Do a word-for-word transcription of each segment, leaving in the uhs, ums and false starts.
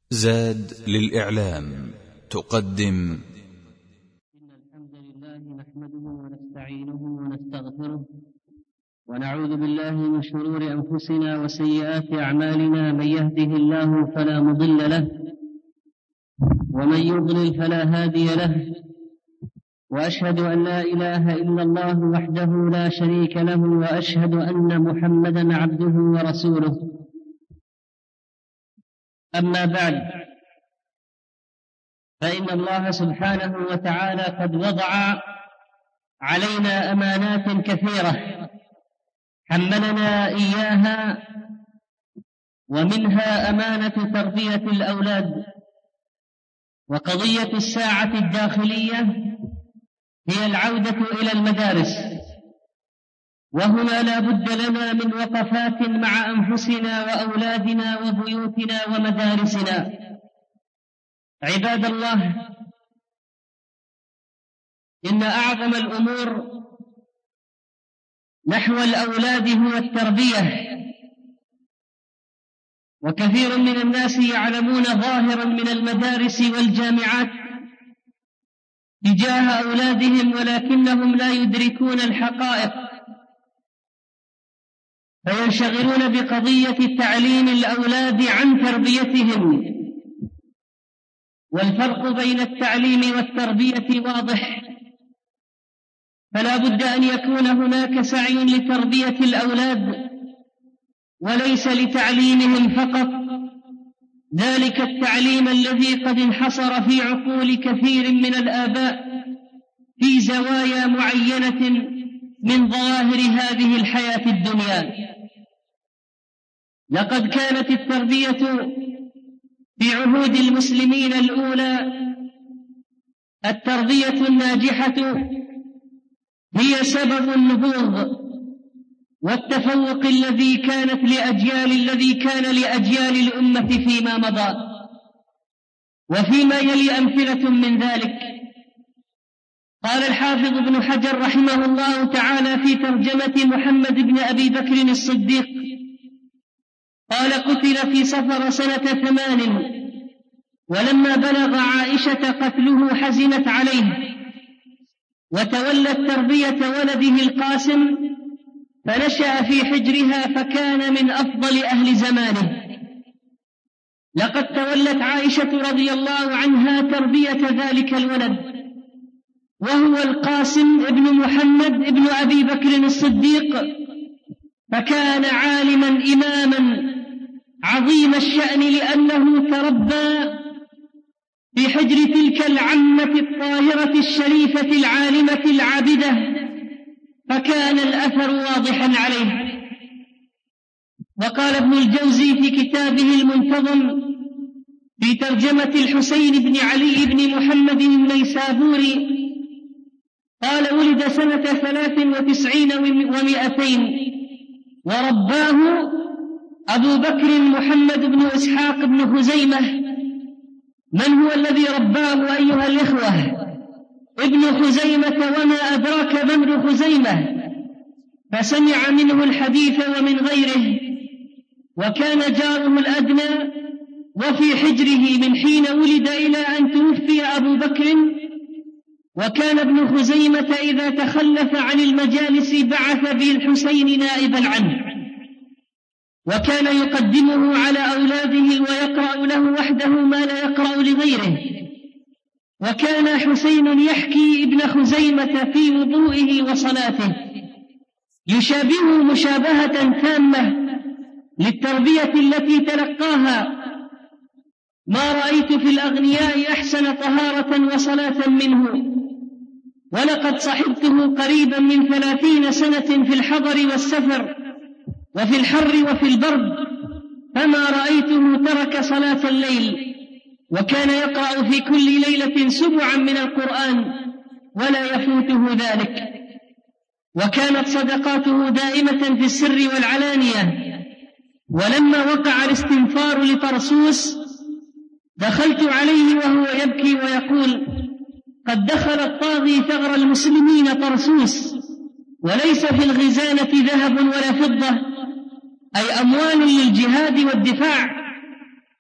زاد للإعلام تقدم. إن الحمد لله نحمده ونستعينه ونستغفره ونعوذ بالله من شرور أنفسنا وسيئات أعمالنا. من يهده الله فلا مضل له ومن يضلل فلا هادي له، وأشهد أن لا إله إلا الله وحده لا شريك له، وأشهد أن محمدا عبده ورسوله. أما بعد، فإن الله سبحانه وتعالى قد وضع علينا أمانات كثيرة حملنا إياها، ومنها أمانة تربية الأولاد. وقضية الساعة الداخلية هي العودة إلى المدارس، وهنا لا بد لنا من وقفات مع أنفسنا وأولادنا وبيوتنا ومدارسنا. عباد الله، إن أعظم الأمور نحو الأولاد هو التربية، وكثير من الناس يعلمون ظاهرا من المدارس والجامعات تجاه أولادهم، ولكنهم لا يدركون الحقائق، فينشغلون بقضية تعليم الأولاد عن تربيتهم. والفرق بين التعليم والتربية واضح، فلا بد أن يكون هناك سعي لتربية الأولاد وليس لتعليمهم فقط، ذلك التعليم الذي قد انحصر في عقول كثير من الآباء في زوايا معينة من ظواهر هذه الحياة الدنيا. لقد كانت التربية في عهود المسلمين الأولى التربية الناجحة هي سبب النهوض والتفوق الذي كانت لأجيال الذي كان لأجيال الأمة فيما مضى. وفيما يلي أمثلة من ذلك. قال الحافظ ابن حجر رحمه الله تعالى في ترجمة محمد بن أبي بكر الصديق، قال: قتل في صفر سنة ثمان، ولما بلغ عائشة قتله حزنت عليه، وتولت تربية ولده القاسم، فنشأ في حجرها فكان من أفضل أهل زمانه. لقد تولت عائشة رضي الله عنها تربية ذلك الولد، وهو القاسم ابن محمد ابن أبي بكر الصديق، فكان عالما إماما عظيم الشأن، لأنه تربى في حجر تلك العمة الطاهرة الشريفة العالمة العابدة، فكان الأثر واضحا عليه. وقال ابن الجوزي في كتابه المنتظم في ترجمة الحسين بن علي بن محمد النيسابوري، قال: ولد سنة ثلاث وتسعين ومئتين، ورباه أبو بكر محمد بن إسحاق بن خزيمة. من هو الذي رباه أيها الإخوة؟ ابن خزيمة، وما أدراك ما ابن خزيمة؟ فسمع منه الحديث ومن غيره، وكان جاره الأدنى وفي حجره من حين ولد إلى أن توفي أبو بكر. وكان ابن خزيمة إذا تخلف عن المجالس بعث به الحسين نائبا عنه، وكان يقدمه على أولاده ويقرأ له وحده ما لا يقرأ لغيره. وكان حسين يحكي ابن خزيمة في وضوئه وصلاته يشابه مشابهة تامة للتربية التي تلقاها. ما رأيت في الأغنياء أحسن طهارة وصلاة منه، ولقد صحبته قريبا من ثلاثين سنة في الحضر والسفر وفي الحر وفي البرد، فما رأيته ترك صلاة الليل، وكان يقرأ في كل ليلة سبعا من القرآن ولا يفوته ذلك. وكانت صدقاته دائمة في السر والعلانية. ولما وقع الاستنفار لطرسوس دخلت عليه وهو يبكي ويقول: قد دخل الطاغي ثغر المسلمين طرسوس، وليس في الغزانة ذهب ولا فضة، أي أموال للجهاد والدفاع،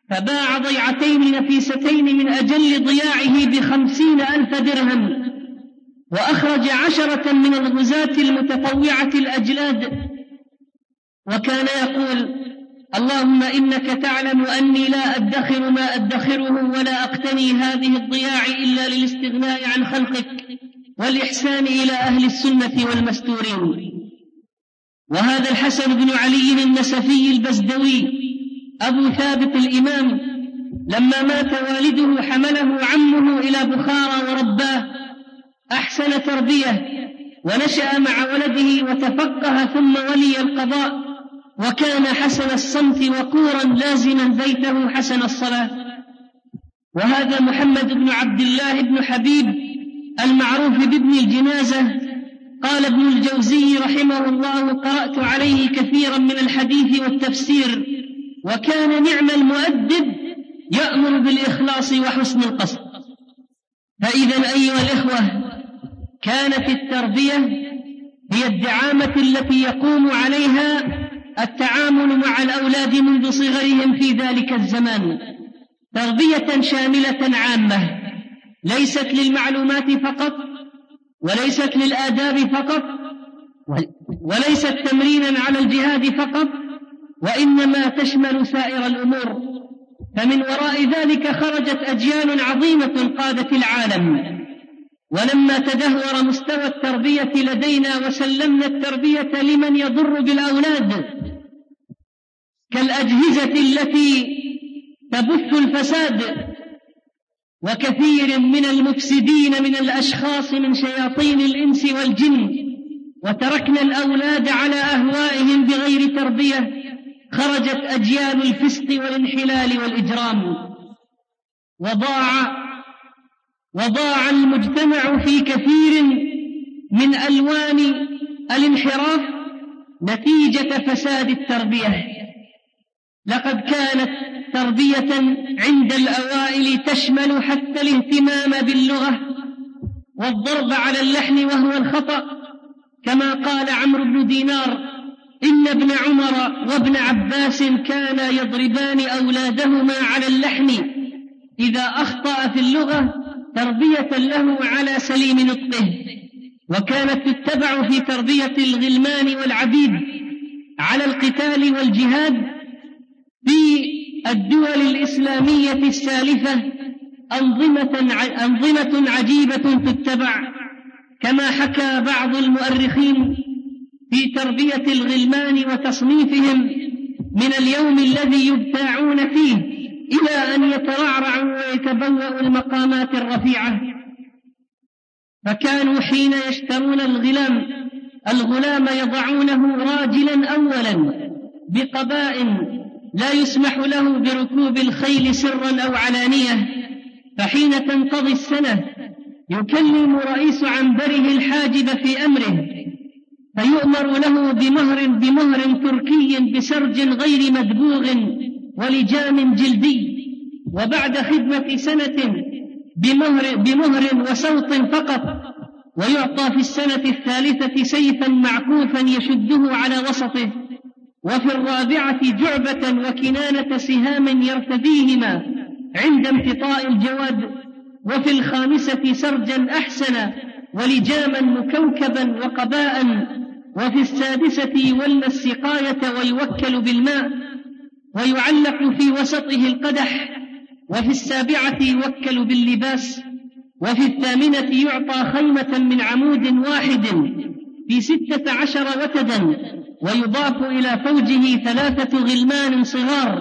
فباع ضيعتين نفيستين من أجل ضياعه بخمسين ألف درهم، وأخرج عشرة من الغزاة المتطوعة الأجلاد، وكان يقول: اللهم إنك تعلم أني لا أدخر ما أدخره ولا أقتني هذه الضياع إلا للاستغناء عن خلقك والإحسان إلى أهل السنة والمستورين. وهذا الحسن بن علي النسفي البزدوي أبو ثابت الإمام لما مات والده حمله عمه إلى بخارى ورباه، أحسن تربية ونشأ مع ولده وتفقه ثم ولي القضاء، وكان حسن الصمت وقورا لازما بيته حسن الصلاة. وهذا محمد بن عبد الله بن حبيب المعروف بابن الجنازة. قال ابن الجوزي رحمه الله: قرأت عليه كثيرا من الحديث والتفسير، وكان نعم المؤدب يأمر بالإخلاص وحسن القصد. فإذا أيها الإخوة، كانت التربية هي الدعامة التي يقوم عليها التعامل مع الأولاد منذ صغرهم في ذلك الزمان، تربية شاملة عامة، ليست للمعلومات فقط، وليست للآداب فقط، وليست تمرينا على الجهاد فقط، وإنما تشمل سائر الأمور. فمن وراء ذلك خرجت أجيال عظيمة قادت العالم. ولما تدهور مستوى التربية لدينا وسلمنا التربية لمن يضر بالأولاد كالأجهزة التي تبث الفساد، وكثير من المفسدين من الأشخاص من شياطين الإنس والجن، وتركنا الأولاد على أهوائهم بغير تربية، خرجت أجيال الفسق والانحلال والإجرام، وضاع وضاع المجتمع في كثير من ألوان الانحراف نتيجة فساد التربية. لقد كانت تربية عند الأوائل تشمل حتى الاهتمام باللغة والضرب على اللحن وهو الخطأ، كما قال عمرو بن دينار: إن ابن عمر وابن عباس كانا يضربان أولادهما على اللحن إذا أخطأ في اللغة تربية له على سليم نطقه. وكانت تتبع في تربية الغلمان والعبيد على القتال والجهاد في الدول الإسلامية السالفة أنظمة أنظمة عجيبة تتبع، كما حكى بعض المؤرخين في تربية الغلمان وتصنيفهم من اليوم الذي يبتاعون فيه إلى أن يترعرعوا ويتبوأوا المقامات الرفيعة. فكانوا حين يشترون الغلام الغلام يضعونه راجلا أولا بقباء لا يسمح له بركوب الخيل سرا أو علانية، فحين تنقضي السنة يكلم رئيس عنبره الحاجب في أمره فيؤمر له بمهر بمهر تركي بسرج غير مدبوغ ولجام جلدي، وبعد خدمة سنة بمهر, بمهر وصوت فقط، ويعطى في السنة الثالثة سيفا معكوفا يشده على وسطه، وفي الرابعة جعبة وكنانة سهام يرتديهما عند امتطاء الجواد، وفي الخامسة سرجا أحسن ولجاما مكوكبا وقباء، وفي السادسة يولى السقاية ويوكل بالماء ويعلق في وسطه القدح، وفي السابعة يوكل باللباس، وفي الثامنة يعطى خيمة من عمود واحد في ستة عشر وتدا، ويضاف إلى فوجه ثلاثة غلمان صغار،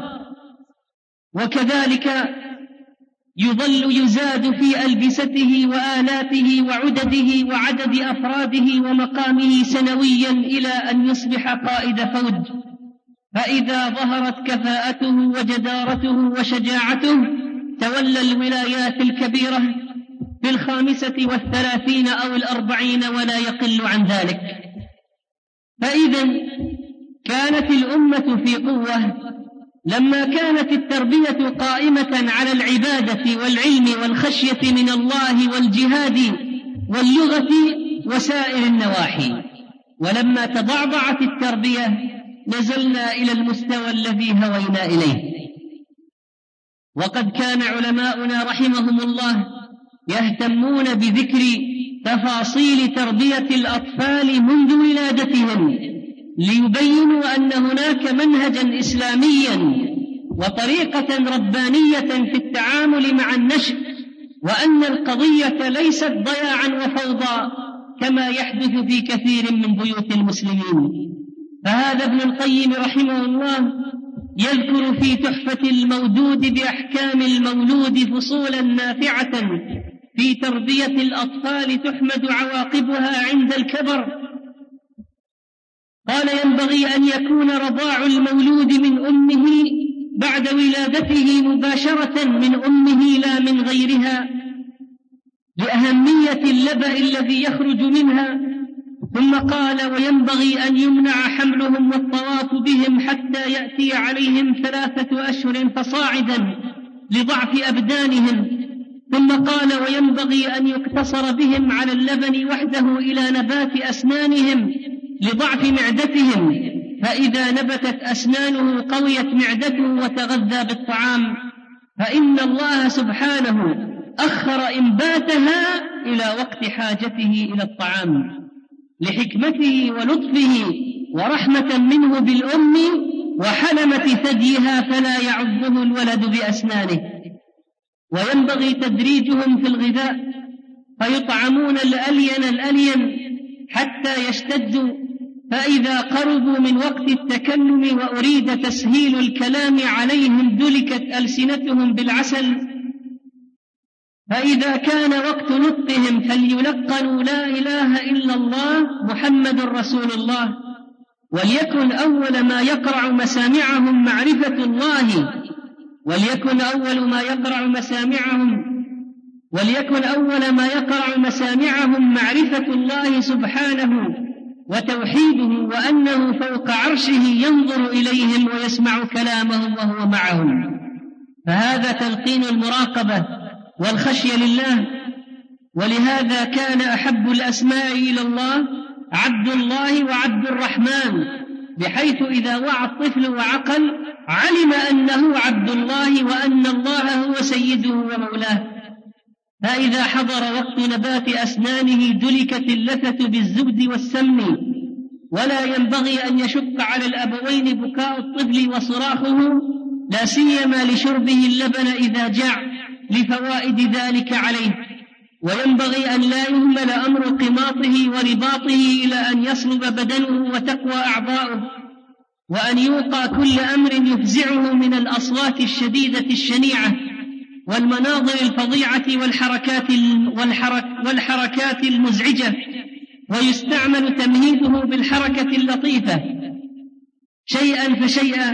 وكذلك يظل يزاد في ألبسته وآلاته وعدده وعدد أفراده ومقامه سنويا إلى أن يصبح قائد فوج. فإذا ظهرت كفاءته وجدارته وشجاعته تولى الولايات الكبيرة في الخامسة والثلاثين أو الأربعين ولا يقل عن ذلك. فإذا كانت الأمة في قوة لما كانت التربية قائمة على العبادة والعلم والخشية من الله والجهاد واللغة وسائر النواحي. ولما تضعضعت التربية نزلنا إلى المستوى الذي هوينا إليه. وقد كان علماؤنا رحمهم الله يهتمون بذكر تفاصيل تربية الأطفال منذ ولادتهم، ليبينوا أن هناك منهجا إسلاميا وطريقة ربانية في التعامل مع النشء، وأن القضية ليست ضياعا وفوضى كما يحدث في كثير من بيوت المسلمين. فهذا ابن القيم رحمه الله يذكر في تحفة المودود بأحكام المولود فصولا نافعة في تربية الأطفال تحمد عواقبها عند الكبر. قال: ينبغي أن يكون رضاع المولود من أمه بعد ولادته مباشرة من أمه لا من غيرها، لأهمية اللبأ الذي يخرج منها. ثم قال: وينبغي أن يمنع حملهم والطواف بهم حتى يأتي عليهم ثلاثة أشهر فصاعدا لضعف أبدانهم. ثم قال: وينبغي أن يقتصر بهم على اللبن وحده إلى نبات أسنانهم لضعف معدتهم، فإذا نبتت أسنانه قويت معدته وتغذى بالطعام، فإن الله سبحانه أخر إنباتها إلى وقت حاجته إلى الطعام لحكمته ولطفه ورحمة منه بالأم وحلمة ثديها فلا يعضه الولد بأسنانه. وينبغي تدريجهم في الغذاء فيطعمون الألين الألين حتى يشتدوا، فإذا قربوا من وقت التكلم وأريد تسهيل الكلام عليهم دلكت ألسنتهم بالعسل، فإذا كان وقت نطقهم فليلقنوا لا إله إلا الله محمد رسول الله، وليكن أول ما يقرع مسامعهم معرفة الله وليكن أول ما يقرع مسامعهم وليكن أول ما يقرع مسامعهم معرفة الله سبحانه وتوحيده، وأنه فوق عرشه ينظر إليهم ويسمع كلامهم وهو معهم. فهذا تلقين المراقبة والخشية لله. ولهذا كان أحب الأسماء إلى الله عبد الله وعبد الرحمن، بحيث إذا وعى الطفل وعقل علم أنه عبد الله وأن الله هو سيده ومولاه. فإذا حضر وقت نبات أسنانه دلكت اللثة بالزبد والسمن، ولا ينبغي أن يشق على الأبوين بكاء الطفل وصراخه، لا سيما لشربه اللبن إذا جاع لفوائد ذلك عليه. وينبغي أن لا يهمل أمر قماطه ورباطه إلى أن يصلب بدنه وتقوى أعضاؤه، وأن يوقى كل أمر يفزعه من الأصوات الشديدة الشنيعة والمناظر الفظيعة والحركات, والحرك والحركات المزعجة، ويستعمل تمهيده بالحركة اللطيفة شيئا فشيئا،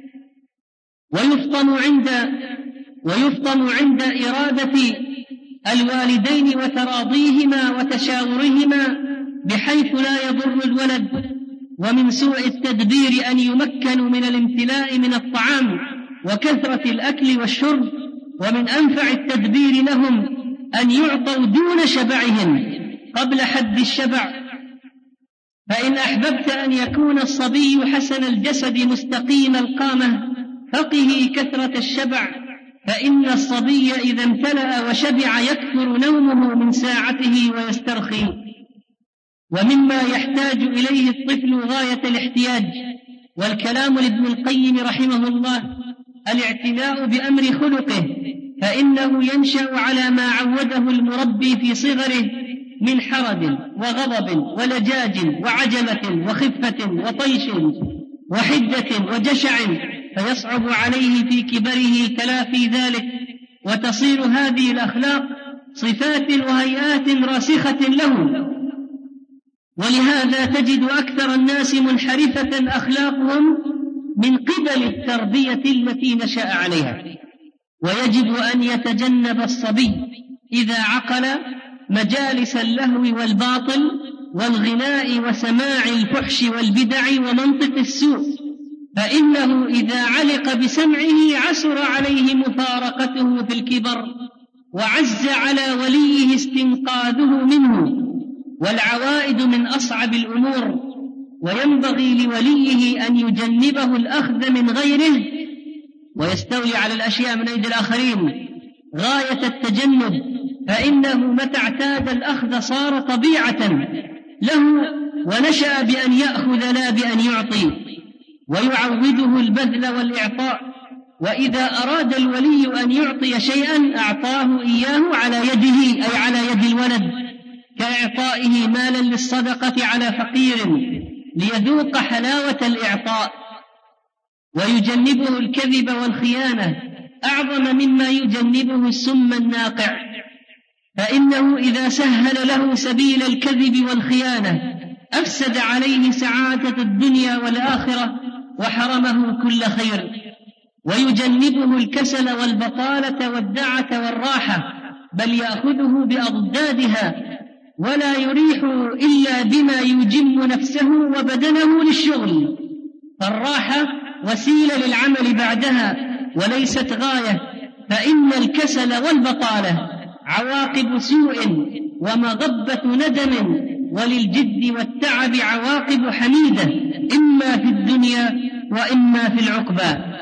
ويفطن عند ويفطن عند إرادة الوالدين وتراضيهما وتشاورهما بحيث لا يضر الولد. ومن سوء التدبير أن يمكنوا من الامتلاء من الطعام وكثرة الأكل والشرب، ومن أنفع التدبير لهم أن يعطوا دون شبعهم قبل حد الشبع. فإن أحببت أن يكون الصبي حسن الجسد مستقيم القامة فقه كثرة الشبع، فإن الصبي إذا امتلأ وشبع يكثر نومه من ساعته ويسترخي. ومما يحتاج إليه الطفل غاية الاحتياج، والكلام لابن القيم رحمه الله الاعتناء بأمر خلقه، فإنه ينشأ على ما عوده المربي في صغره من حرد وغضب ولجاج وعجلة وخفة وطيش وحدة وجشع، فيصعب عليه في كبره تلافي ذلك، وتصير هذه الأخلاق صفات وهيئات راسخة له. ولهذا تجد أكثر الناس منحرفة أخلاقهم من قبل التربية التي نشأ عليها. ويجب أن يتجنب الصبي إذا عقل مجالس اللهو والباطل والغناء وسماع الفحش والبدع ومنطق السوء، فإنه إذا علق بسمعه عسر عليه مفارقته في الكبر، وعز على وليه استنقاذه منه، والعوائد من أصعب الأمور. وينبغي لوليه أن يجنبه الأخذ من غيره ويستولي على الأشياء من أيدي الآخرين غاية التجند، فإنه متى اعتاد الأخذ صار طبيعة له، ونشأ بأن يأخذ لا بأن يعطي، ويعوده البذل والإعطاء. وإذا أراد الولي أن يعطي شيئا أعطاه إياه على يده، أي على يد الولد، كإعطائه مالا للصدقة على فقير ليذوق حلاوة الإعطاء. ويجنبه الكذب والخيانة أعظم مما يجنبه السم الناقع، فإنه إذا سهل له سبيل الكذب والخيانة أفسد عليه سعادة الدنيا والآخرة وحرمه كل خير. ويجنبه الكسل والبطالة والدعة والراحة، بل يأخذه بأضدادها، ولا يريح إلا بما يجم نفسه وبدنه للشغل، فالراحة وسيلة للعمل بعدها وليست غاية. فإن الكسل والبطالة عواقب سوء ومغبة ندم، وللجد والتعب عواقب حميدة، إما في الدنيا وإما في العقبى.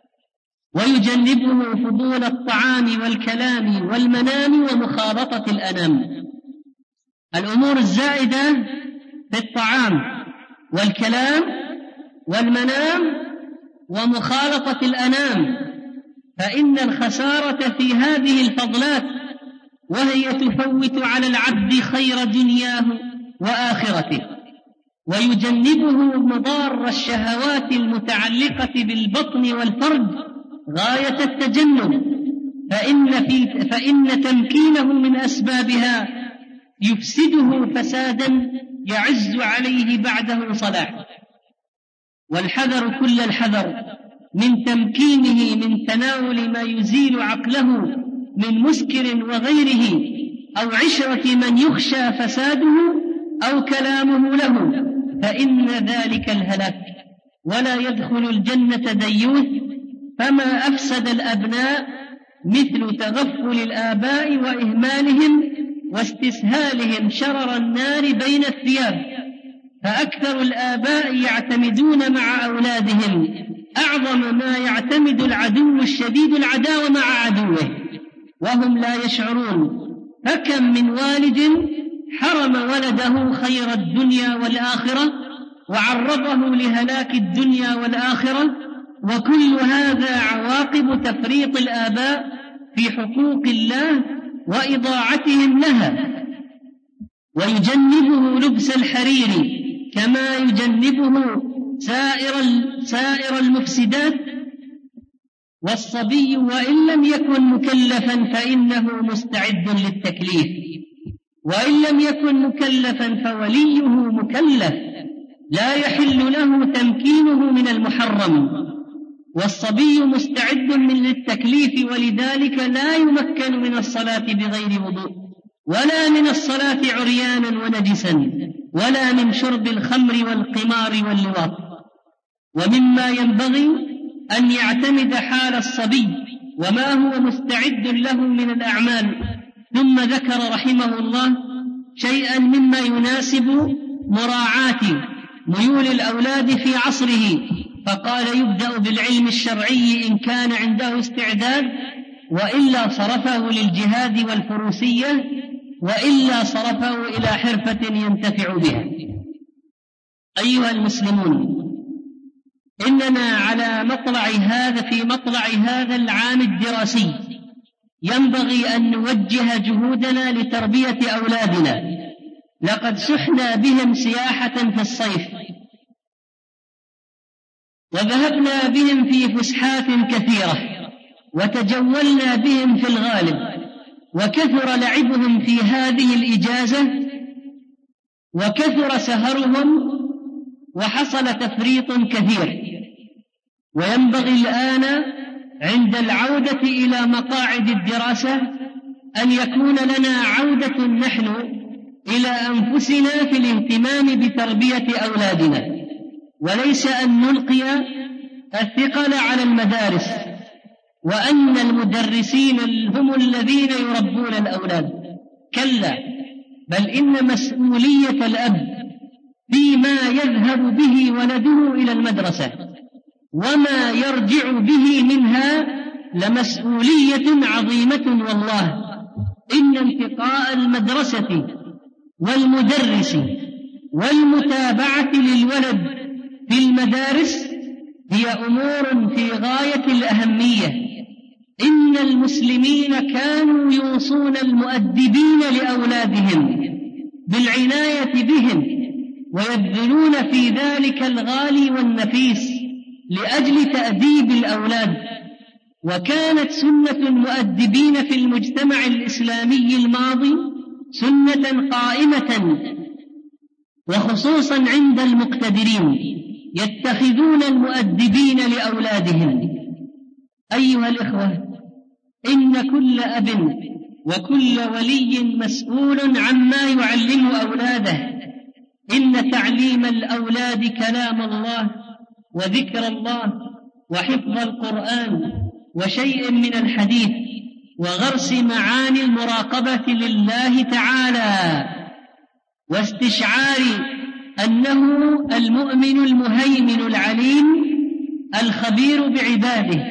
ويجنبه فضول الطعام والكلام والمنام ومخالطة الأنام، الأمور الزائدة في الطعام والكلام والمنام ومخالطة الأنام، فإن الخسارة في هذه الفضلات، وهي تفوت على العبد خير دنياه وآخرته. ويجنبه مضار الشهوات المتعلقة بالبطن والفرج غاية التجنب، فإن, في فإن تمكينه من أسبابها يفسده فسادا يعز عليه بعده صلاح. والحذر كل الحذر من تمكينه من تناول ما يزيل عقله من مسكر وغيره، أو عشرة من يخشى فساده أو كلامه له، فإن ذلك الهلاك. ولا يدخل الجنة ديوث، فما أفسد الأبناء مثل تغفل الآباء وإهمالهم واستسهالهم شرر النار بين الثياب. فأكثر الآباء يعتمدون مع أولادهم أعظم ما يعتمد العدو الشديد العداوة مع عدوه وهم لا يشعرون. فكم من والد حرم ولده خير الدنيا والآخرة وعرضه لهلاك الدنيا والآخرة، وكل هذا عواقب تفريط الآباء في حقوق الله وإضاعتهم لها. ويجنبه لبس الحرير كما يجنبه سائر سائر المفسدات. والصبي وإن لم يكن مكلفا فإنه مستعد للتكليف، وإن لم يكن مكلفا فوليه مكلف، لا يحل له تمكينه من المحرم. والصبي مستعد من للتكليف، ولذلك لا يمكن من الصلاة بغير وضوء، ولا من الصلاة عريانا ونجسا، ولا من شرب الخمر والقمار واللواط. ومما ينبغي أن يعتمد حال الصبي وما هو مستعد له من الأعمال. ثم ذكر رحمه الله شيئا مما يناسب مراعاة ميول الأولاد في عصره، فقال: يبدأ بالعلم الشرعي إن كان عنده استعداد، وإلا صرفه للجهاد والفروسية، وإلا صرفه إلى حرفة ينتفع بها. أيها المسلمون، إننا على مطلع هذا في مطلع هذا العام الدراسي ينبغي أن نوجه جهودنا لتربية أولادنا. لقد سحنا بهم سياحة في الصيف، وذهبنا بهم في فسحات كثيرة، وتجولنا بهم في الغالب، وكثر لعبهم في هذه الإجازة، وكثر سهرهم، وحصل تفريط كثير. وينبغي الآن عند العودة إلى مقاعد الدراسة أن يكون لنا عودة نحن إلى أنفسنا في الاهتمام بتربية أولادنا، وليس أن نلقي الثقل على المدارس، وأن المدرسين هم الذين يربون الأولاد. كلا، بل إن مسؤولية الأب فيما يذهب به ولده إلى المدرسة وما يرجع به منها لمسؤولية عظيمة والله. إن انتقاء المدرسة والمدرس والمتابعة للولد في المدارس هي أمور في غاية الأهمية. إن المسلمين كانوا يوصون المؤدبين لأولادهم بالعناية بهم ويبذلون في ذلك الغالي والنفيس لأجل تأديب الأولاد. وكانت سنة المؤدبين في المجتمع الإسلامي الماضي سنة قائمة، وخصوصا عند المقتدرين يتخذون المؤدبين لأولادهم. أيها الإخوة، إن كل أب وكل ولي مسؤول عما يعلم أولاده. إن تعليم الأولاد كلام الله وذكر الله وحفظ القرآن وشيء من الحديث وغرس معاني المراقبة لله تعالى واستشعار أنه المؤمن المهيمن العليم الخبير بعباده.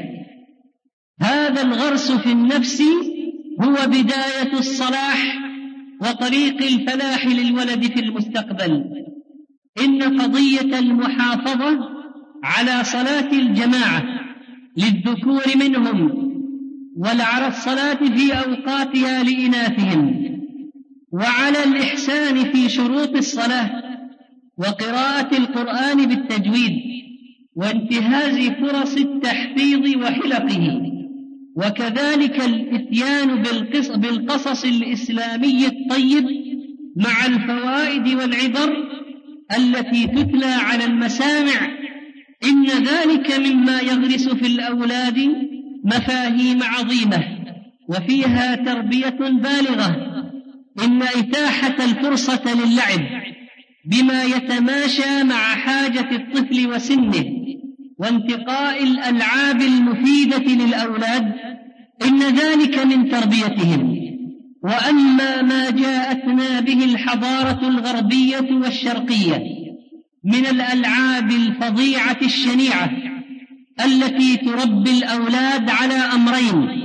هذا الغرس في النفس هو بداية الصلاح وطريق الفلاح للولد في المستقبل. إن قضية المحافظة على صلاة الجماعة للذكور منهم وعلى الصلاة في أوقاتها لإناثهم وعلى الإحسان في شروط الصلاة وقراءة القرآن بالتجويد وانتهاز فرص التحفيظ وحلقه، وكذلك الإتيان بالقصص الإسلامي الطيب مع الفوائد والعبر التي تتلى على المسامع. إن ذلك مما يغرس في الأولاد مفاهيم عظيمة وفيها تربية بالغة. إن إتاحة الفرصة للعب بما يتماشى مع حاجة الطفل وسنه وانتقاء الألعاب المفيدة للأولاد إن ذلك من تربيتهم. وأما ما جاءتنا به الحضارة الغربية والشرقية من الألعاب الفظيعة الشنيعة التي تربي الأولاد على أمرين: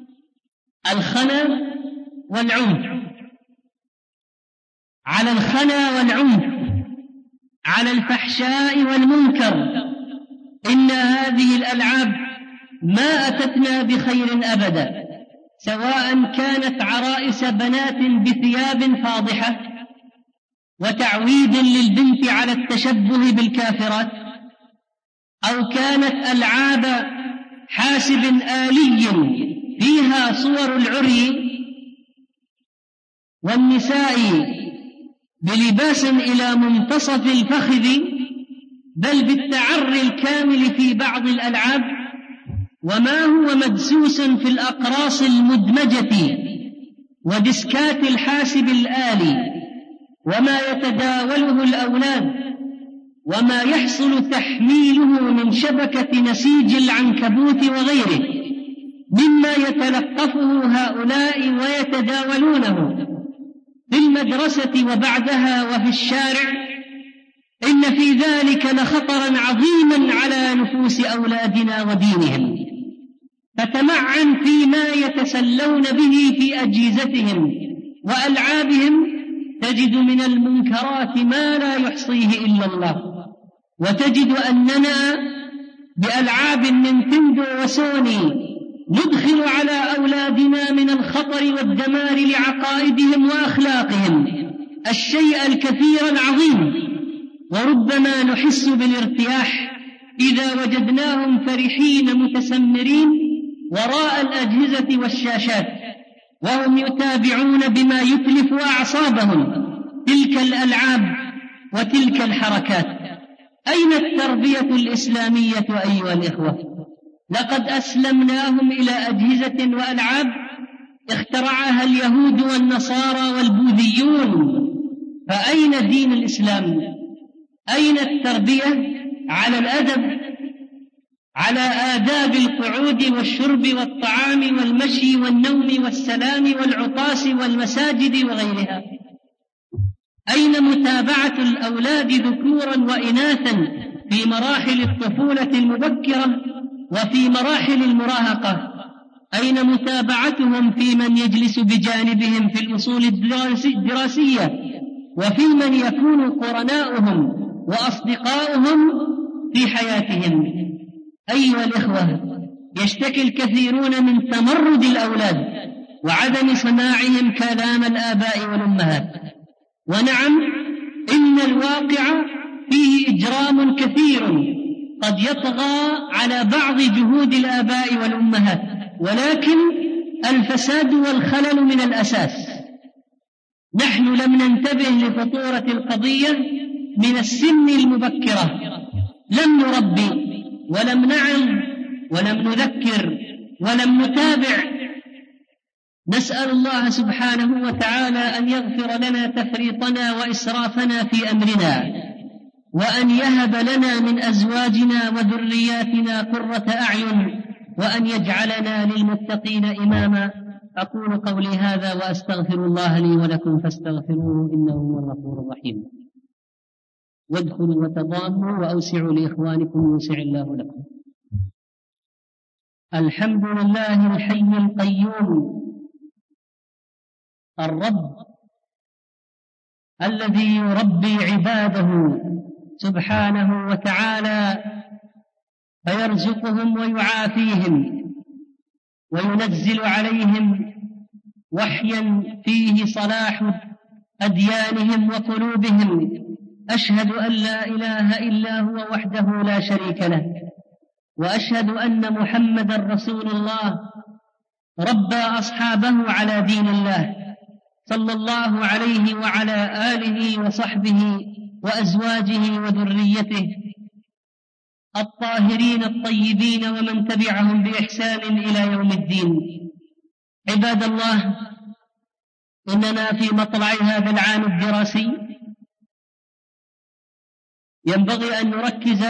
الخنا والعنف. على الخنا والعنف، على الفحشاء والمنكر. إن هذه الألعاب ما أتتنا بخير أبدا، سواء كانت عرائس بنات بثياب فاضحة وتعويد للبنت على التشبه بالكافرات، أو كانت ألعاب حاسب آلي فيها صور العري والنساء بلباس إلى منتصف الفخذ، بل بالتعري الكامل في بعض الألعاب، وما هو مدسوس في الأقراص المدمجة ودسكات الحاسب الآلي، وما يتداوله الأولاد، وما يحصل تحميله من شبكة نسيج العنكبوت وغيره مما يتلقفه هؤلاء ويتداولونه في المدرسة وبعدها وفي الشارع. إن في ذلك لخطرا عظيما على نفوس أولادنا ودينهم. فتمعن فيما يتسلون به في أجهزتهم وألعابهم تجد من المنكرات ما لا يحصيه إلا الله. وتجد أننا بألعاب نينتندو وسوني ندخل على أولادنا من الخطر والدمار لعقائدهم وأخلاقهم الشيء الكثير العظيم، وربما نحس بالارتياح إذا وجدناهم فرحين متسمرين وراء الأجهزة والشاشات وهم يتابعون بما يتلف أعصابهم تلك الألعاب وتلك الحركات. أين التربية الإسلامية أيها الإخوة؟ لقد أسلمناهم إلى أجهزة وألعاب اخترعها اليهود والنصارى والبوذيون، فأين دين الإسلام؟ أين التربية على الأدب، على آداب القعود والشرب والطعام والمشي والنوم والسلام والعطاس والمساجد وغيرها؟ أين متابعة الأولاد ذكورا وإناثا في مراحل الطفولة المبكرة وفي مراحل المراهقة، أين متابعتهم في من يجلس بجانبهم في الأصول الدراسية وفي من يكون قرناؤهم وأصدقاؤهم في حياتهم؟ أيها الإخوة، يشتكي الكثيرون من تمرد الأولاد وعدم سماعهم كلام الآباء والأمهات. ونعم، إن الواقع فيه إجرام كثير قد يطغى على بعض جهود الآباء والأمهات، ولكن الفساد والخلل من الأساس. نحن لم ننتبه لخطورة القضية من السن المبكرة، لم نربي ولم نعظ ولم نذكر ولم نتابع. نسأل الله سبحانه وتعالى أن يغفر لنا تفريطنا وإسرافنا في أمرنا، وأن يهب لنا من أزواجنا وذرياتنا قرة أعين، وأن يجعلنا للمتقين إماما. أقول قولي هذا وأستغفر الله لي ولكم فاستغفروه إنه هو الغفور الرحيم. وادخلوا وتضاموا وأوسعوا لإخوانكم يوسع الله لكم. الحمد لله الحي القيوم الرب الذي يربي عباده سبحانه وتعالى فيرزقهم ويعافيهم وينزل عليهم وحيا فيه صلاح أديانهم وقلوبهم. أشهد أن لا إله إلا هو وحده لا شريك له، وأشهد أن محمدا رسول الله ربى أصحابه على دين الله صلى الله عليه وعلى آله وصحبه وأزواجه وذريته الطاهرين الطيبين ومن تبعهم بإحسان إلى يوم الدين. عباد الله، إننا في مطلع هذا العام الدراسي ينبغي أن نركز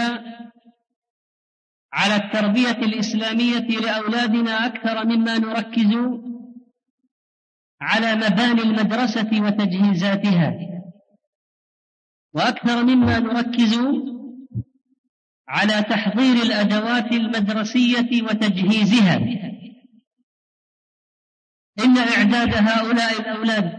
على التربية الإسلامية لأولادنا أكثر مما نركز على مباني المدرسة وتجهيزاتها، وأكثر مما نركز على تحضير الأدوات المدرسية وتجهيزها. إن إعداد هؤلاء الأولاد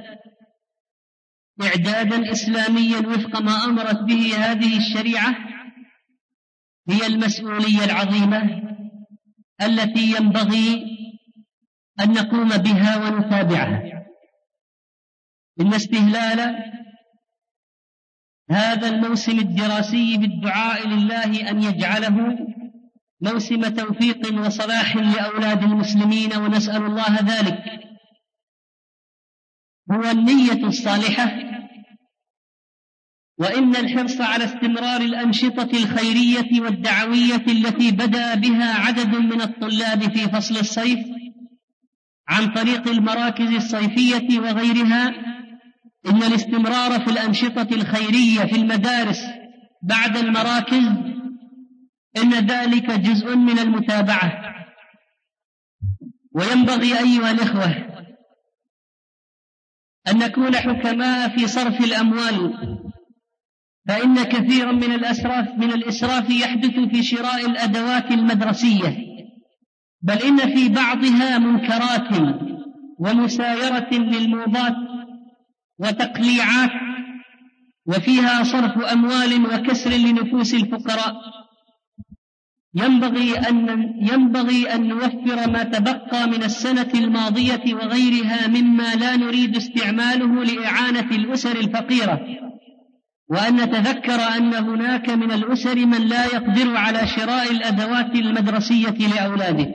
إعدادا إسلاميا وفق ما أمرت به هذه الشريعة هي المسؤولية العظيمة التي ينبغي أن نقوم بها ونتابعها. إن استهلال هذا الموسم الدراسي بالدعاء لله أن يجعله موسم توفيق وصلاح لأولاد المسلمين، ونسأل الله ذلك، هو النية الصالحة. وإن الحرص على استمرار الأنشطة الخيرية والدعوية التي بدأ بها عدد من الطلاب في فصل الصيف عن طريق المراكز الصيفية وغيرها، إن الاستمرار في الأنشطة الخيرية في المدارس بعد المراكز إن ذلك جزء من المتابعة. وينبغي أيها الإخوة أن نكون حكماء في صرف الأموال، فإن كثيرا من الأسراف من الإسراف يحدث في شراء الأدوات المدرسية، بل إن في بعضها منكرات ومسايرة للموضات وتقليعات، وفيها صرف أموال وكسر لنفوس الفقراء. ينبغي أن, ينبغي أن نوفر ما تبقى من السنة الماضية وغيرها مما لا نريد استعماله لإعانة الأسر الفقيرة، وأن نتذكر أن هناك من الأسر من لا يقدر على شراء الأدوات المدرسية لأولاده.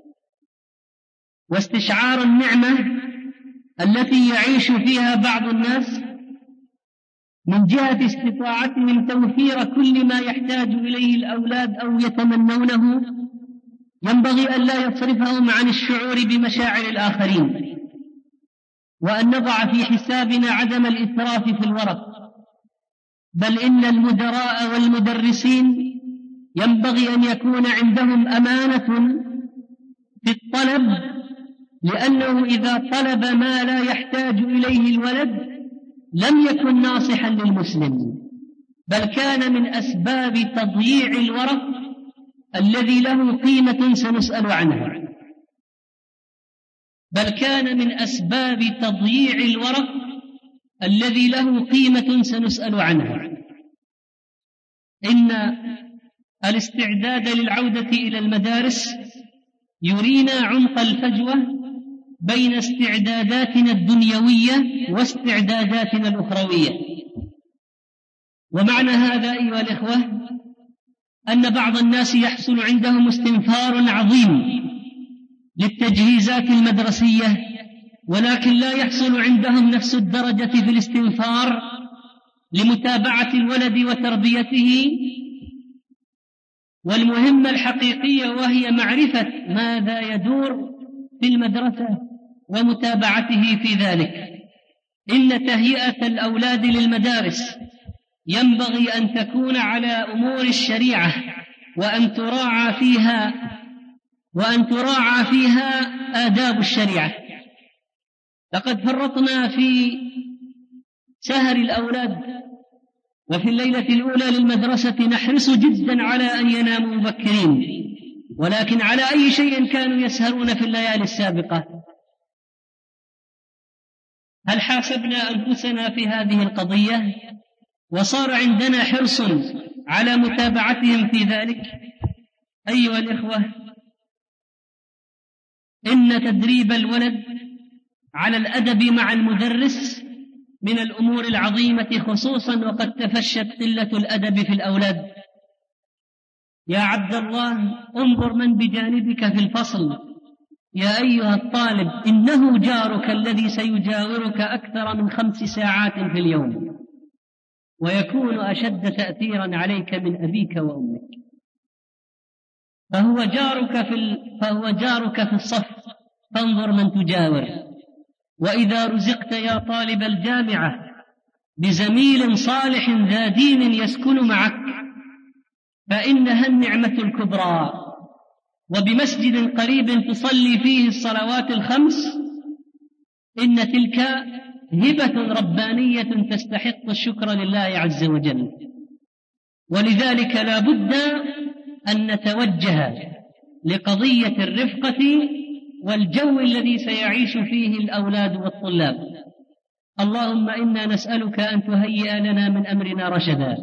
واستشعار النعمة التي يعيش فيها بعض الناس من جهة استطاعتهم توفير كل ما يحتاج إليه الأولاد أو يتمنونه، ينبغي أن لا يصرفهم عن الشعور بمشاعر الآخرين، وأن نضع في حسابنا عدم الإسراف في الورق. بل إن المدراء والمدرسين ينبغي أن يكون عندهم أمانة في الطلب، لأنه إذا طلب ما لا يحتاج إليه الولد لم يكن ناصحا للمسلم، بل كان من أسباب تضييع الورق الذي له قيمة سنسأل عنها، بل كان من أسباب تضييع الورق الذي له قيمة سنسأل عنها. إن الاستعداد للعودة إلى المدارس يرينا عمق الفجوة بين استعداداتنا الدنيوية واستعداداتنا الأخروية. ومعنى هذا أيها الإخوة أن بعض الناس يحصل عندهم استنفار عظيم للتجهيزات المدرسية، ولكن لا يحصل عندهم نفس الدرجة في الاستنفار لمتابعة الولد وتربيته والمهمة الحقيقية، وهي معرفة ماذا يدور في المدرسة ومتابعته في ذلك. إن تهيئة الأولاد للمدارس ينبغي أن تكون على أمور الشريعة، وأن تراعى فيها وأن تراعى فيها آداب الشريعة. لقد فرطنا في سهر الأولاد، وفي الليلة الأولى للمدرسة نحرص جدا على أن يناموا مبكرين، ولكن على أي شيء كانوا يسهرون في الليالي السابقة؟ هل حاسبنا أنفسنا في هذه القضية وصار عندنا حرص على متابعتهم في ذلك؟ أيها الإخوة، إن تدريب الولد على الأدب مع المدرس من الأمور العظيمة، خصوصا وقد تفشت قلة الأدب في الأولاد. يا عبد الله، انظر من بجانبك في الفصل. يا أيها الطالب، إنه جارك الذي سيجاورك أكثر من خمس ساعات في اليوم، ويكون أشد تأثيرا عليك من أبيك وأمك، فهو جارك في ال... فهو جارك في الصف، فانظر من تجاور. وإذا رزقت يا طالب الجامعة بزميل صالح ذا دين يسكن معك فإنها النعمة الكبرى، وبمسجد قريب تصلي فيه الصلوات الخمس، إن تلك هبة ربانية تستحق الشكر لله عز وجل. ولذلك لا بد أن نتوجه لقضية الرفقة والجو الذي سيعيش فيه الأولاد والطلاب. اللهم إنا نسألك أن تهيئ لنا من أمرنا رشدا.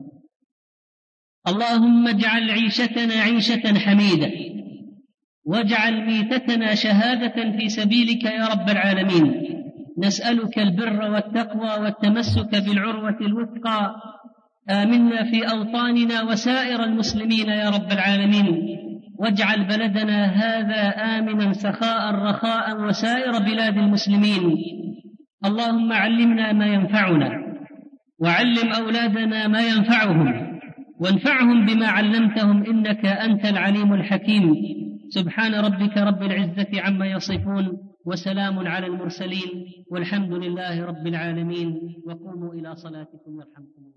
اللهم اجعل عيشتنا عيشة حميدة، واجعل ميتتنا شهادة في سبيلك يا رب العالمين. نسألك البر والتقوى والتمسك بالعروة الوثقى. آمنا في أوطاننا وسائر المسلمين يا رب العالمين، واجعل بلدنا هذا آمنا سخاء رخاء وسائر بلاد المسلمين. اللهم علمنا ما ينفعنا، وعلم أولادنا ما ينفعهم، وانفعهم بما علمتهم، إنك أنت العليم الحكيم. سبحان ربك رب العزة عما يصفون، وسلام على المرسلين، والحمد لله رب العالمين. وقوموا إلى صلاتكم يرحمكم الله.